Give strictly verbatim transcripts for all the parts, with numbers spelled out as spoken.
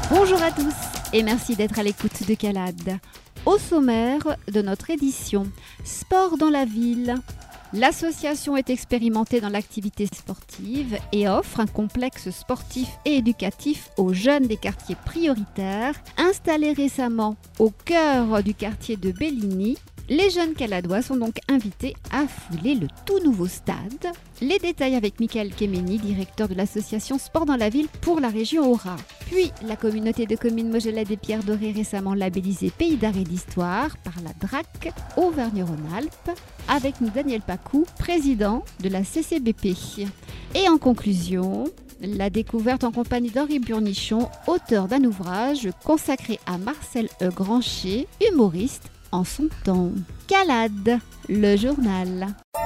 Bonjour à tous et merci d'être à l'écoute de Calade. Au sommaire de notre édition, Sport dans la ville. L'association est expérimentée dans l'activité sportive et offre un complexe sportif et éducatif aux jeunes des quartiers prioritaires. Installés récemment au cœur du quartier de Belligny, les jeunes caladois sont donc invités à fouler le tout nouveau stade. Les détails avec Michael Kemeny, directeur de l'association Sport dans la ville pour la région Haut-Rhin. Puis, la communauté de communes Mogellet des Pierres Dorées récemment labellisée Pays d'art et d'histoire par la D R A C Auvergne-Rhône-Alpes. Avec nous Daniel Pacou, président de la C C B P. Et en conclusion, la découverte en compagnie d'Henri Burnichon, auteur d'un ouvrage consacré à Marcel E. Grancher, humoriste en son temps. Calade, le journal.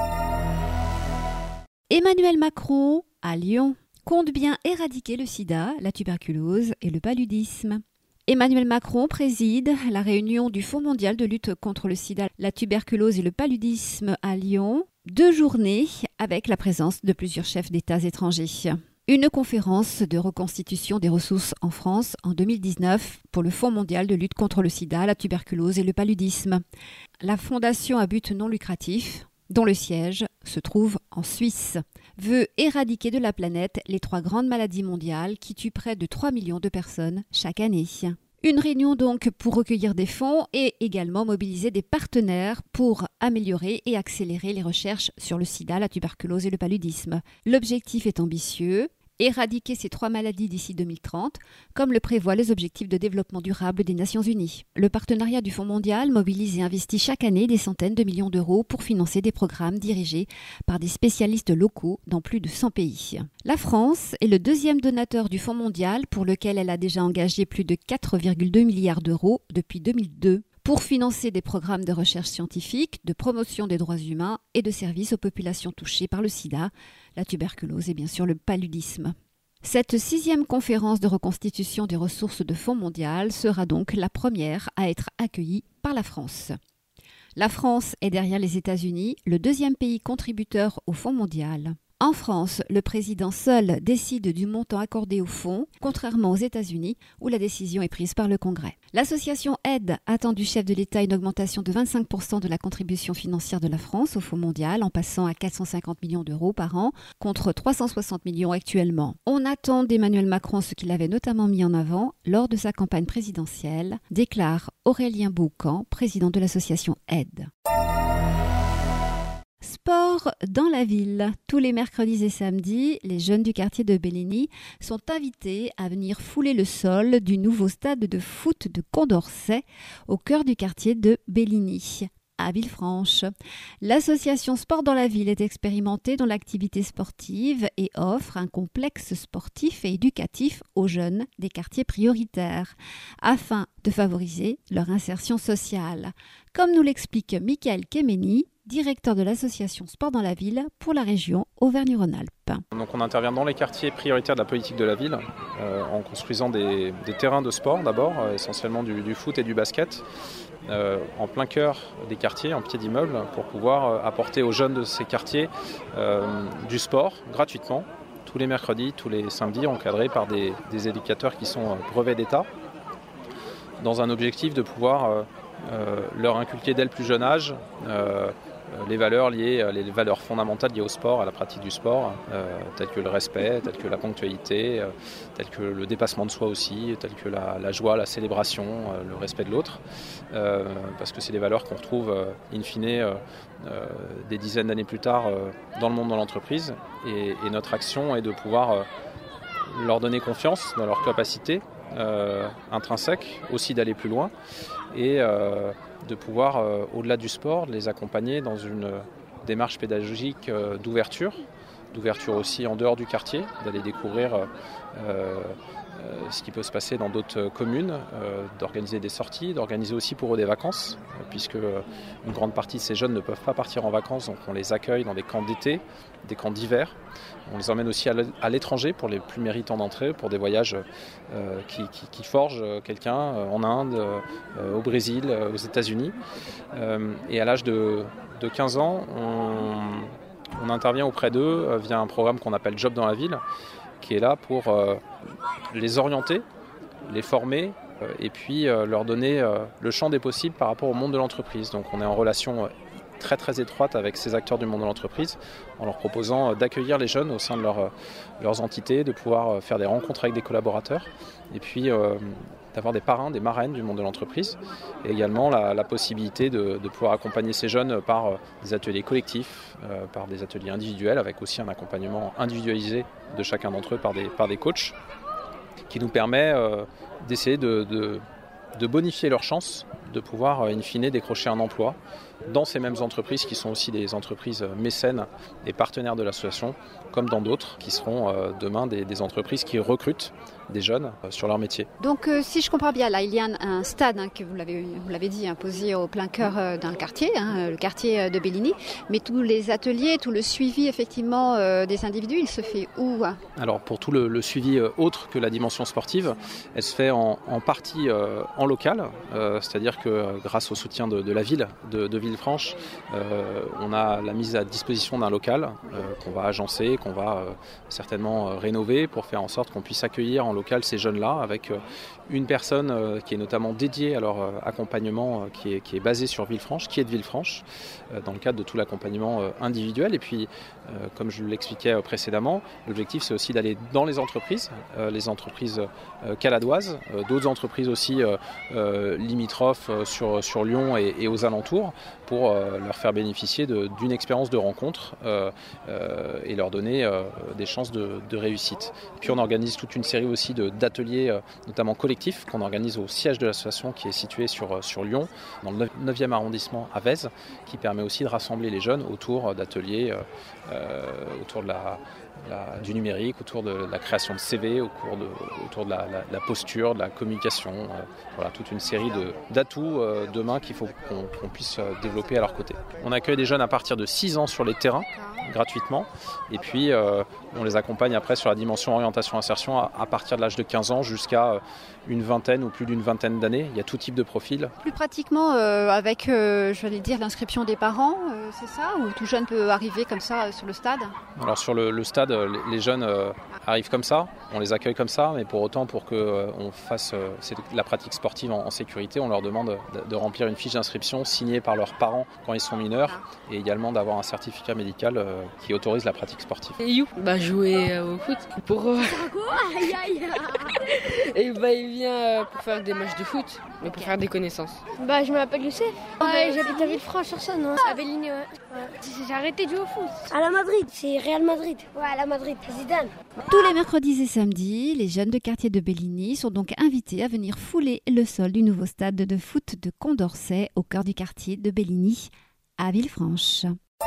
Emmanuel Macron, à Lyon, compte bien éradiquer le sida, la tuberculose et le paludisme. Emmanuel Macron préside la réunion du Fonds mondial de lutte contre le sida, la tuberculose et le paludisme à Lyon. Deux journées avec la présence de plusieurs chefs d'États étrangers. Une conférence de reconstitution des ressources en France en deux mille dix-neuf pour le Fonds mondial de lutte contre le sida, la tuberculose et le paludisme. La fondation à but non lucratif, dont le siège se trouve en Suisse, veut éradiquer de la planète les trois grandes maladies mondiales qui tuent près de trois millions de personnes chaque année. Une réunion donc pour recueillir des fonds et également mobiliser des partenaires pour améliorer et accélérer les recherches sur le sida, la tuberculose et le paludisme. L'objectif est ambitieux, éradiquer ces trois maladies d'ici deux mille trente, comme le prévoient les objectifs de développement durable des Nations Unies. Le partenariat du Fonds mondial mobilise et investit chaque année des centaines de millions d'euros pour financer des programmes dirigés par des spécialistes locaux dans plus de cent pays. La France est le deuxième donateur du Fonds mondial pour lequel elle a déjà engagé plus de quatre virgule deux milliards d'euros depuis deux mille deux. Pour financer des programmes de recherche scientifique, de promotion des droits humains et de services aux populations touchées par le sida, la tuberculose et bien sûr le paludisme. Cette sixième conférence de reconstitution des ressources de Fonds mondial sera donc la première à être accueillie par la France. La France est derrière les États-Unis, le deuxième pays contributeur au Fonds mondial. En France, le président seul décide du montant accordé au fonds, contrairement aux États-Unis où la décision est prise par le Congrès. L'association Aide attend du chef de l'État une augmentation de vingt-cinq pour cent de la contribution financière de la France au Fonds mondial en passant à quatre cent cinquante millions d'euros par an contre trois cent soixante millions actuellement. On attend d'Emmanuel Macron ce qu'il avait notamment mis en avant lors de sa campagne présidentielle, déclare Aurélien Boucan, président de l'association Aide. Sport dans la ville. Tous les mercredis et samedis, les jeunes du quartier de Belligny sont invités à venir fouler le sol du nouveau stade de foot de Condorcet au cœur du quartier de Belligny, à Villefranche. L'association Sport dans la ville est expérimentée dans l'activité sportive et offre un complexe sportif et éducatif aux jeunes des quartiers prioritaires afin de favoriser leur insertion sociale. Comme nous l'explique Michael Kemeny, directeur de l'association Sport dans la ville pour la région Auvergne-Rhône-Alpes. Donc on intervient dans les quartiers prioritaires de la politique de la ville euh, en construisant des, des terrains de sport d'abord, euh, essentiellement du, du foot et du basket, euh, en plein cœur des quartiers, en pied d'immeuble, pour pouvoir euh, apporter aux jeunes de ces quartiers euh, du sport gratuitement, tous les mercredis, tous les samedis, encadrés par des, des éducateurs qui sont brevets d'État, dans un objectif de pouvoir euh, euh, leur inculquer dès le plus jeune âge euh, les valeurs liées, les valeurs fondamentales liées au sport, à la pratique du sport, euh, telles que le respect, telles que la ponctualité, euh, telles que le dépassement de soi aussi, telles que la, la joie, la célébration, euh, le respect de l'autre, euh, parce que c'est des valeurs qu'on retrouve euh, in fine euh, euh, des dizaines d'années plus tard euh, dans le monde de l'entreprise, et, et notre action est de pouvoir euh, leur donner confiance dans leur capacité euh, intrinsèque, aussi d'aller plus loin, et euh, de pouvoir, euh, au-delà du sport, les accompagner dans une euh, démarche pédagogique euh, d'ouverture, d'ouverture aussi en dehors du quartier, d'aller découvrir euh, euh, ce qui peut se passer dans d'autres communes, euh, d'organiser des sorties, d'organiser aussi pour eux des vacances, euh, puisque euh, une grande partie de ces jeunes ne peuvent pas partir en vacances, donc on les accueille dans des camps d'été, des camps d'hiver. On les emmène aussi à l'étranger pour les plus méritants d'entre eux, pour des voyages euh, qui, qui, qui forgent quelqu'un euh, en Inde, euh, au Brésil, euh, aux États-Unis. Euh, et à l'âge de, de quinze ans, on, on intervient auprès d'eux euh, via un programme qu'on appelle Job dans la ville, qui est là pour euh, les orienter les former et puis leur donner le champ des possibles par rapport au monde de l'entreprise. Donc on est en relation très très étroite avec ces acteurs du monde de l'entreprise en leur proposant d'accueillir les jeunes au sein de leur, leurs entités, de pouvoir faire des rencontres avec des collaborateurs et puis euh, d'avoir des parrains, des marraines du monde de l'entreprise et également la, la possibilité de, de pouvoir accompagner ces jeunes par des ateliers collectifs, euh, par des ateliers individuels avec aussi un accompagnement individualisé de chacun d'entre eux par des, par des coachs qui nous permet euh, d'essayer de, de, de bonifier leurs chances de pouvoir in fine décrocher un emploi dans ces mêmes entreprises qui sont aussi des entreprises mécènes et partenaires de l'association, comme dans d'autres qui seront euh, demain des, des entreprises qui recrutent des jeunes euh, sur leur métier. Donc euh, si je comprends bien, là il y a un, un stade hein, que vous l'avez, vous l'avez dit, hein, posé au plein cœur euh, d'un quartier, hein, le quartier de Bellini, mais tous les ateliers, tout le suivi effectivement euh, des individus, il se fait où hein? Alors pour tout le, le suivi euh, autre que la dimension sportive, elle se fait en, en partie euh, en local, euh, c'est-à-dire que euh, grâce au soutien de, de la ville de, de Villefranche, euh, on a la mise à disposition d'un local euh, qu'on va agencer, qu'on va euh, certainement euh, rénover pour faire en sorte qu'on puisse accueillir en local ces jeunes-là avec euh, une personne euh, qui est notamment dédiée à leur euh, accompagnement euh, qui, est, qui est basée sur Villefranche, qui est de Villefranche, euh, dans le cadre de tout l'accompagnement euh, individuel. Et puis, euh, comme je l'expliquais euh, précédemment, l'objectif c'est aussi d'aller dans les entreprises, euh, les entreprises euh, caladoises, euh, d'autres entreprises aussi euh, euh, limitrophes euh, sur, sur Lyon et, et aux alentours, pour euh, leur faire bénéficier de, d'une expérience de rencontre euh, euh, et leur donner euh, des chances de, de réussite. Puis on organise toute une série aussi de, d'ateliers, euh, notamment collectifs, qu'on organise au siège de l'association qui est situé sur, sur Lyon, dans le neuvième arrondissement à Vèze, qui permet aussi de rassembler les jeunes autour d'ateliers, euh, euh, autour de la, la, du numérique, autour de la création de C V, autour de, autour de la, la, la posture, de la communication, euh, voilà, toute une série de, d'atouts euh, demain qu'il faut qu'on, qu'on puisse développer à leur côté. On accueille des jeunes à partir de six ans sur les terrains, gratuitement, et puis euh, on les accompagne après sur la dimension orientation-insertion à, à partir de l'âge de quinze ans jusqu'à une vingtaine ou plus d'une vingtaine d'années. Il y a tout type de profil. Plus pratiquement euh, avec, euh, je vais dire, l'inscription des parents, euh, c'est ça? Ou tout jeune peut arriver comme ça euh, sur le stade? Alors sur le, le stade, les, les jeunes euh, arrivent comme ça, on les accueille comme ça, mais pour autant, pour qu'on euh, fasse euh, la pratique sportive en, en sécurité, on leur demande de, de remplir une fiche d'inscription signée par leurs parents quand ils sont mineurs, et également d'avoir un certificat médical euh, qui autorise la pratique sportive. Et you Bah jouer euh, au foot. Pour euh... Et bah il vient euh, pour faire des matchs de foot, mais pour faire des connaissances. Bah je m'appelle Lucé. Ouais, j'habite à Villefranche-sur-Saône, hein, à Bellini. Ouais. Ouais. J'ai arrêté de jouer au foot. À la Madrid, c'est Real Madrid. Ouais, à la Madrid, Zidane. Tous les mercredis et samedis, les jeunes de quartier de Bellini sont donc invités à venir fouler le sol du nouveau stade de foot de Condorcet au cœur du quartier de Bellini à Villefranche.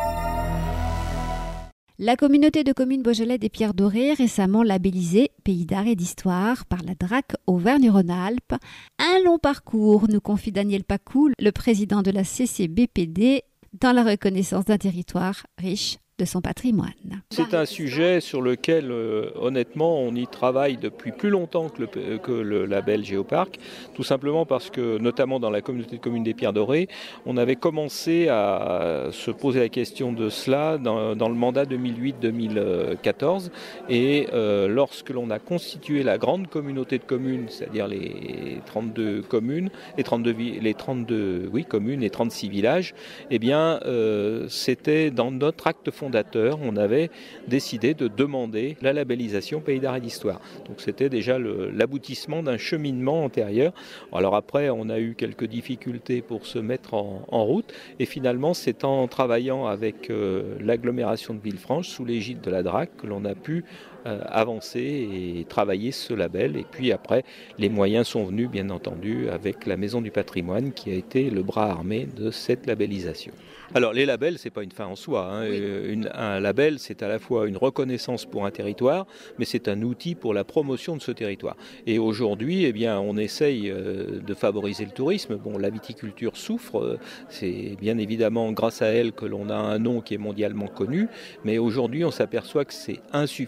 La communauté de communes Beaujolais des Pierres Dorées, récemment labellisée Pays d'art et d'histoire par la D R A C Auvergne-Rhône-Alpes. Un long parcours, nous confie Daniel Pacou, le président de la C C B P D, dans la reconnaissance d'un territoire riche de son patrimoine. C'est un sujet sur lequel, euh, honnêtement, on y travaille depuis plus longtemps que le, que le label Géoparc, tout simplement parce que, notamment dans la communauté de communes des Pierres Dorées, on avait commencé à se poser la question de cela dans, dans le mandat deux mille huit deux mille quatorze, et euh, lorsque l'on a constitué la grande communauté de communes, c'est-à-dire les trente-deux communes, les trente-deux, les trente-deux oui, communes et trente-six villages, eh bien, euh, c'était dans notre acte fondateur fondateur, on avait décidé de demander la labellisation Pays d'art et d'histoire. Donc c'était déjà le, l'aboutissement d'un cheminement antérieur. Alors après, on a eu quelques difficultés pour se mettre en, en route, et finalement, c'est en travaillant avec euh, l'agglomération de Villefranche, sous l'égide de la D R A C, que l'on a pu euh, avancer et travailler ce label. Et puis après, les moyens sont venus, bien entendu, avec la Maison du Patrimoine, qui a été le bras armé de cette labellisation. Alors les labels, c'est pas une fin en soi. Hein. Oui. Une, un label, c'est à la fois une reconnaissance pour un territoire, mais c'est un outil pour la promotion de ce territoire. Et aujourd'hui, eh bien, on essaye euh, de favoriser le tourisme. Bon, la viticulture souffre. Euh, c'est bien évidemment grâce à elle que l'on a un nom qui est mondialement connu. Mais aujourd'hui, on s'aperçoit que c'est insuffisant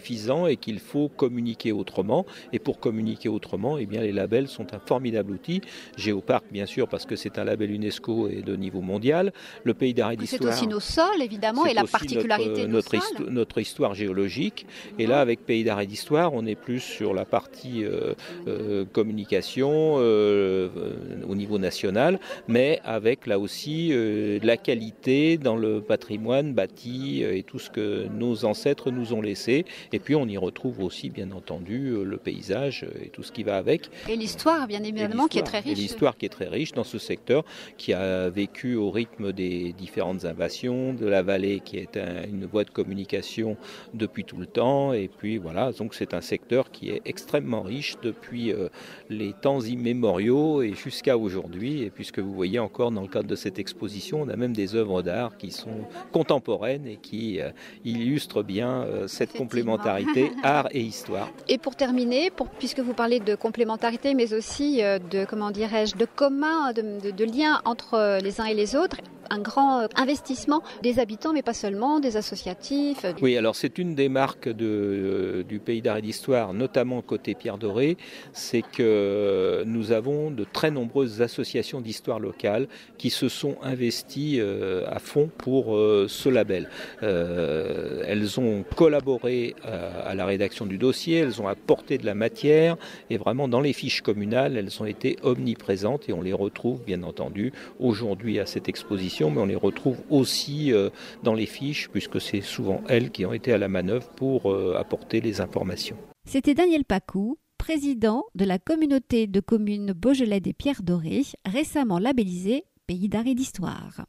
et qu'il faut communiquer autrement. Et pour communiquer autrement, eh bien, les labels sont un formidable outil. Géoparc, bien sûr, parce que c'est un label UNESCO et de niveau mondial. Le Pays d'art et d'histoire. C'est aussi nos sols, évidemment, et la particularité notre, de nos notre, sols. histo- notre histoire géologique. Et là, avec Pays d'art et d'histoire, on est plus sur la partie euh, euh, communication euh, euh, au niveau national, mais avec là aussi euh, de la qualité dans le patrimoine bâti euh, et tout ce que nos ancêtres nous ont laissé. Et puis on y retrouve aussi, bien entendu, euh, le paysage et tout ce qui va avec. Et l'histoire, bien évidemment, qui est très riche. Et l'histoire qui est très riche dans ce secteur, qui a vécu au rythme des différentes invasions, de la vallée qui est un, une voie de communication depuis tout le temps. Et puis voilà, donc c'est un secteur qui est extrêmement riche depuis euh, les temps immémoriaux et jusqu'à aujourd'hui. Et puisque vous voyez encore dans le cadre de cette exposition, on a même des œuvres d'art qui sont contemporaines et qui euh, illustrent bien euh, cette complémentarité art et histoire. Et pour terminer, pour, puisque vous parlez de complémentarité, mais aussi euh, de, comment dirais-je, de commun, de, de, de lien entre les uns et les autres, un grand investissement des habitants, mais pas seulement, des associatifs. Oui, alors c'est une des marques de, euh, du Pays d'art et d'histoire, notamment côté Pierre Doré, c'est que nous avons de très nombreuses associations d'histoire locale qui se sont investies euh, à fond pour euh, ce label. Euh, elles ont collaboré à, à la rédaction du dossier, elles ont apporté de la matière et vraiment dans les fiches communales, elles ont été omniprésentes et on les retrouve bien entendu aujourd'hui à cette exposition, mais on les retrouve aussi euh, dans les fiches puisque c'est souvent elles qui ont été à la manœuvre pour euh, apporter les informations. C'était Daniel Pacou, président de la communauté de communes Beaujolais des Pierres Dorées, récemment labellisée Pays d'art et d'histoire.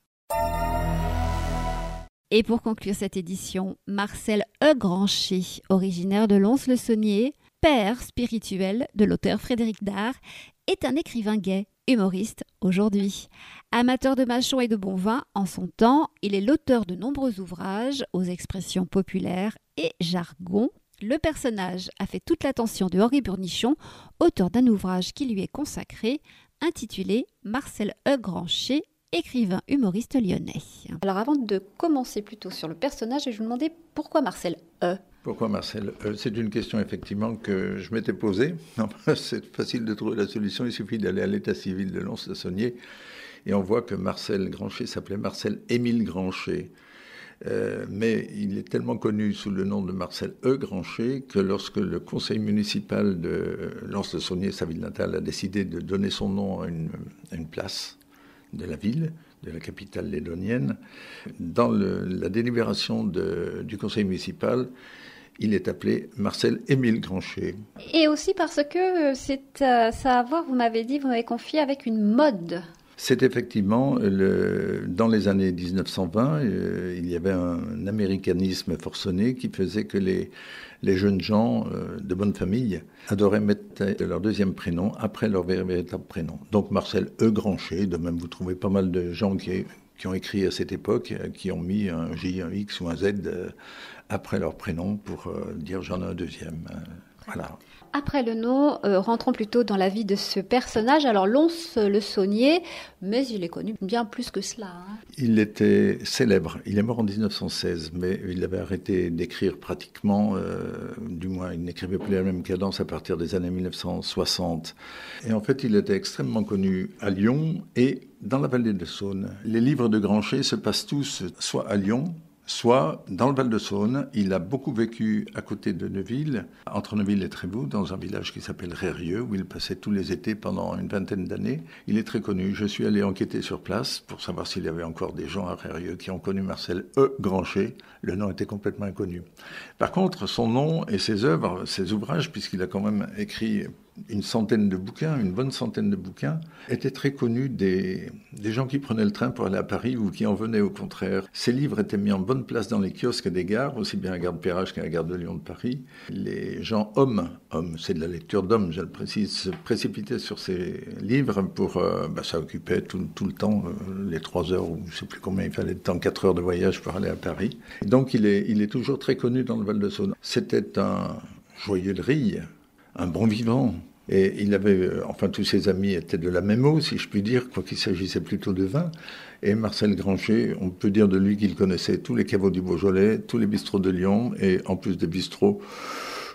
Et pour conclure cette édition, Marcel E. Grancher, originaire de Lons-le-Saunier, père spirituel de l'auteur Frédéric Dard, est un écrivain gai, humoriste aujourd'hui. Amateur de mâchons et de bon vin en son temps, il est l'auteur de nombreux ouvrages aux expressions populaires et jargon. Le personnage a fait toute l'attention de Henri Burnichon, auteur d'un ouvrage qui lui est consacré, intitulé Marcel E. Grancher, écrivain humoriste lyonnais. Alors avant de commencer plutôt sur le personnage, je vais vous demander pourquoi Marcel E. Pourquoi Marcel E. C'est une question effectivement que je m'étais posée. C'est facile de trouver la solution, il suffit d'aller à l'état civil de Lons-le-Saunier et on voit que Marcel Grancher s'appelait Marcel Émile Grancher. Euh, mais il est tellement connu sous le nom de Marcel E. Grancher que lorsque le conseil municipal de Lons-le-Saunier, sa ville natale, a décidé de donner son nom à une, à une place de la ville, de la capitale lédonienne, dans le, la délibération de, du conseil municipal, il est appelé Marcel Émile Grancher. Et aussi parce que c'est, euh, ça a à voir, vous m'avez dit, vous m'avez confié avec une mode. C'est effectivement, le, dans les années dix-neuf cent vingt, euh, il y avait un américanisme forcené qui faisait que les, les jeunes gens euh, de bonne famille adoraient mettre leur deuxième prénom après leur véritable prénom. Donc Marcel E. Grancher, de même vous trouvez pas mal de gens qui, qui ont écrit à cette époque, qui ont mis un J, un X ou un Z euh, après leur prénom pour euh, dire j'en ai un deuxième. Euh, voilà. Après le nom, euh, rentrons plutôt dans la vie de ce personnage. Alors, Lons-le-Saunier, mais il est connu bien plus que cela. Hein. Il était célèbre. Il est mort en dix-neuf cent seize, mais il avait arrêté d'écrire pratiquement, euh, du moins il n'écrivait plus la même cadence à partir des années mille neuf cent soixante. Et en fait, il était extrêmement connu à Lyon et dans la vallée de Saône. Les livres de Grancher se passent tous soit à Lyon, soit dans le Val-de-Saône. Il a beaucoup vécu à côté de Neuville, entre Neuville et Trévoux, dans un village qui s'appelle Rérieux, où il passait tous les étés pendant une vingtaine d'années. Il est très connu. Je suis allé enquêter sur place pour savoir s'il y avait encore des gens à Rérieux qui ont connu Marcel E. Grancher. Le nom était complètement inconnu. Par contre, son nom et ses œuvres, ses ouvrages, puisqu'il a quand même écrit une centaine de bouquins, une bonne centaine de bouquins, étaient très connus des, des gens qui prenaient le train pour aller à Paris ou qui en venaient au contraire. Ces livres étaient mis en bonne place dans les kiosques des gares, aussi bien à la gare de Perrache qu'à la gare de Lyon de Paris. Les gens hommes, hommes, c'est de la lecture d'hommes, je le précise, se précipitaient sur ces livres pour... Euh, bah, ça occupait tout, tout le temps, euh, les trois heures, ou je ne sais plus combien il fallait de temps, quatre heures de voyage pour aller à Paris. Et donc il est, il est toujours très connu dans le Val-de-Saône. C'était un joyeux de rire, un bon vivant. Et il avait, enfin tous ses amis étaient de la même eau, si je puis dire, quoiqu'il s'agissait plutôt de vin. Et Marcel Grancher, on peut dire de lui qu'il connaissait tous les caveaux du Beaujolais, tous les bistrots de Lyon, et en plus des bistrots,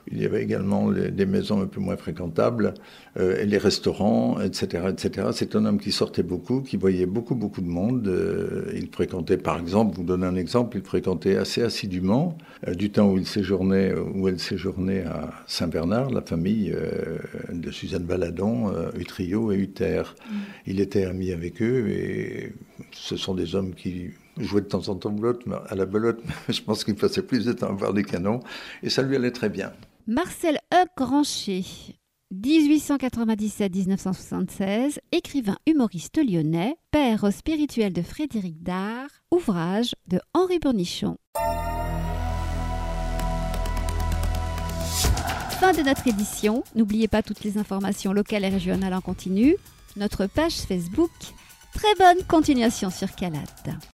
Il y avait également les, des maisons un peu moins fréquentables, euh, et les restaurants, et cetera, et cetera. C'est un homme qui sortait beaucoup, qui voyait beaucoup, beaucoup de monde. Euh, il fréquentait, par exemple, vous donner un exemple, il fréquentait assez assidûment, euh, du temps où il séjournait, où elle séjournait à Saint-Bernard, la famille euh, de Suzanne Baladon, euh, Utrio et Uther. Mmh. Il était ami avec eux et ce sont des hommes qui jouaient de temps en temps à la belote, mais je pense qu'il passait plus de temps à voir des canons et ça lui allait très bien. Marcel Hugues Grancher, dix-huit cent quatre-vingt-dix-sept à dix-neuf cent soixante-seize, écrivain humoriste lyonnais, père spirituel de Frédéric Dard, ouvrage de Henri Bournichon. Fin de notre édition. N'oubliez pas toutes les informations locales et régionales en continu. Notre page Facebook. Très bonne continuation sur Calade.